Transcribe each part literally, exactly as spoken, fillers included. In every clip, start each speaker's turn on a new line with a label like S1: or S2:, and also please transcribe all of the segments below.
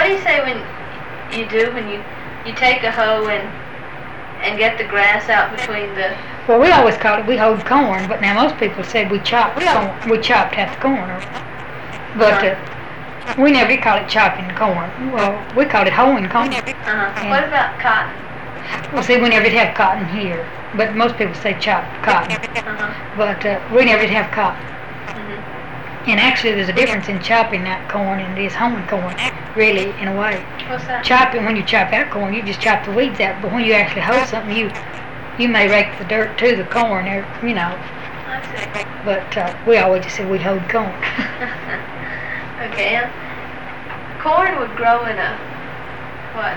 S1: what do you say when you do when you you take a hoe and and get the grass out between the?
S2: Well, we always call it we hoed corn, but now most people said we chopped corn. We chopped half the corn, or, but uh, we never call it chopping corn. Well, we called it hoeing corn.
S1: Uh-huh. What about cotton?
S2: Well, see, we never did have cotton here, but most people say chopped cotton.
S1: Uh-huh.
S2: But uh, we never did have cotton.
S1: Mm-hmm.
S2: And actually, there's a difference in chopping that corn and this hoeing corn, really, in a way.
S1: What's that?
S2: Chopping, when you chop that corn, you just chop the weeds out. But when you actually hoe something, you you may rake the dirt to the corn, or, you know.
S1: I see.
S2: But uh, we always just said we hoed corn.
S1: Okay. And corn would grow in a what?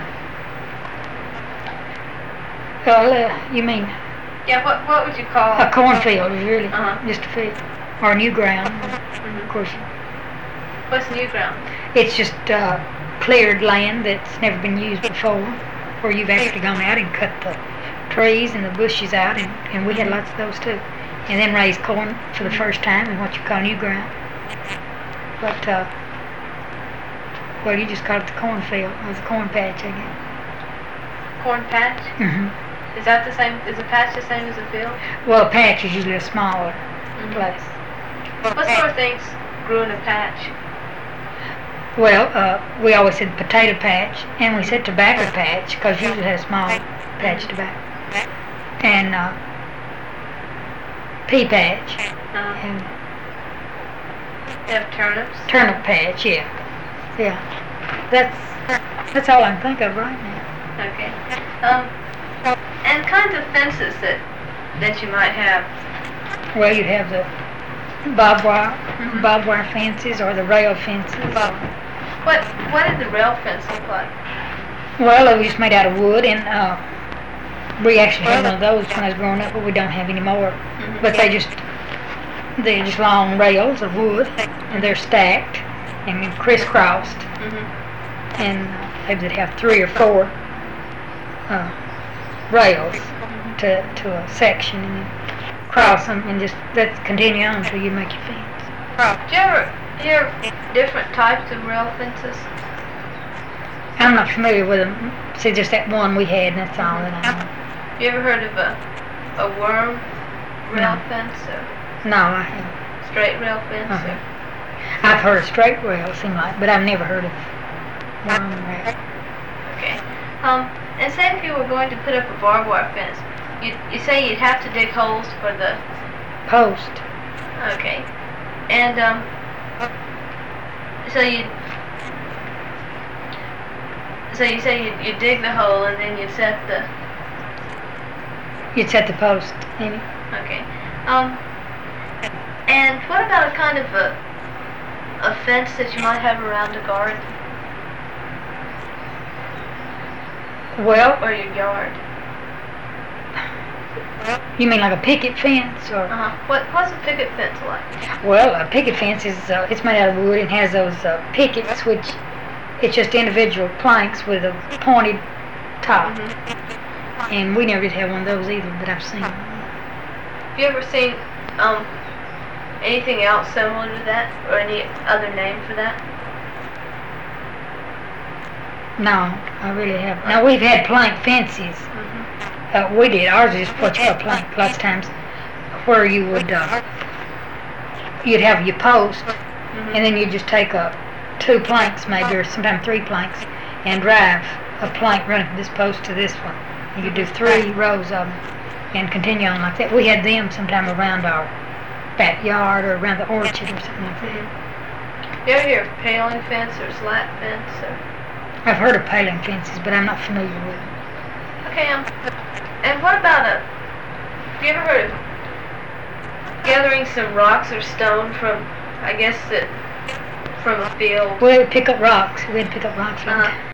S2: Well, uh, you mean
S1: Yeah. What What would you call
S2: a cornfield, really,
S1: Uh-huh.
S2: just a field, or new ground,
S1: Mhm.
S2: of course.
S1: What's new ground?
S2: It's just uh, cleared land that's never been used before, where you've actually gone out and cut the trees and the bushes out, and, and we had lots of those too. And then raised corn for the first time in what you call new ground. But, uh, well, you just call it the cornfield, or the corn patch, I guess.
S1: Corn patch?
S2: hmm
S1: Is that the same? Is a patch the same as a field?
S2: Well, a patch is usually a smaller
S1: Mhm.
S2: place.
S1: What sort of things grew in a patch?
S2: Well, uh, we always said potato patch, and we said tobacco patch, because usually had a small patch of tobacco. And uh, pea patch,
S1: Uh,
S2: and
S1: you have turnips.
S2: turnip patch, yeah. Yeah. That's that's all I can think of right now.
S1: Okay. Um, and kinds of fences that that you might have.
S2: Well, you'd have the barbed wire,
S1: Mhm.
S2: barbed wire fences, or the rail fences.
S1: What What did the rail fence look like?
S2: Well, it was just made out of wood, and uh, we actually had one of those when I was growing up, but we don't have any more.
S1: Mhm.
S2: But they just they're just long rails of wood, and they're stacked and crisscrossed,
S1: Mhm.
S2: and uh, maybe they'd have three or four uh, rails to to a section, and then cross them, and just let's continue on until you make your fence.
S1: Did you ever hear different types of rail fences?
S2: I'm not familiar with them. See, just that one we had, and that's all that I know.
S1: You ever heard of a a worm rail
S2: No.
S1: fence or
S2: No, I haven't.
S1: straight rail fence?
S2: Uh-huh.
S1: Or,
S2: I've heard of straight rail, it seemed like, but I've never heard of worm rail.
S1: okay. Um, and say if you were going to put up a barbed wire fence, you you say you'd have to dig holes for the
S2: Post.
S1: okay, and um, so you so you say you you dig the hole and then you set the
S2: You'd set the post in it.
S1: okay. Um, and what about a kind of a a fence that you might have around a garden
S2: Well,
S1: or your yard?
S2: you mean like a picket fence, or?
S1: Uh-huh. What what's a picket fence like?
S2: Well, a picket fence is uh, it's made out of wood and has those uh, pickets, which it's just individual planks with a pointed top.
S1: Mm-hmm.
S2: And we never did have one of those either that I've seen.
S1: Have you ever seen um anything else similar to that or any other name for that?
S2: No, I really haven't. Now, we've had plank fences.
S1: Mm-hmm.
S2: Uh, we did. Ours is just what you call plank lots of times, where you would, uh, you'd have your post,
S1: Mm-hmm.
S2: and then you'd just take up two planks maybe, or sometimes three planks, and drive a plank running from this post to this one. And you do three rows of them, and continue on like that. We had them sometime around our backyard or around the orchard or something like that.
S1: You ever hear of paling fence or slat fence or?
S2: I've heard of paling fences, but I'm not familiar with them.
S1: Okay, um, and what about a? Have you ever heard of gathering some rocks or stone from? I guess that from a field.
S2: We would pick up rocks. We'd pick up rocks like
S1: Uh-huh.
S2: that.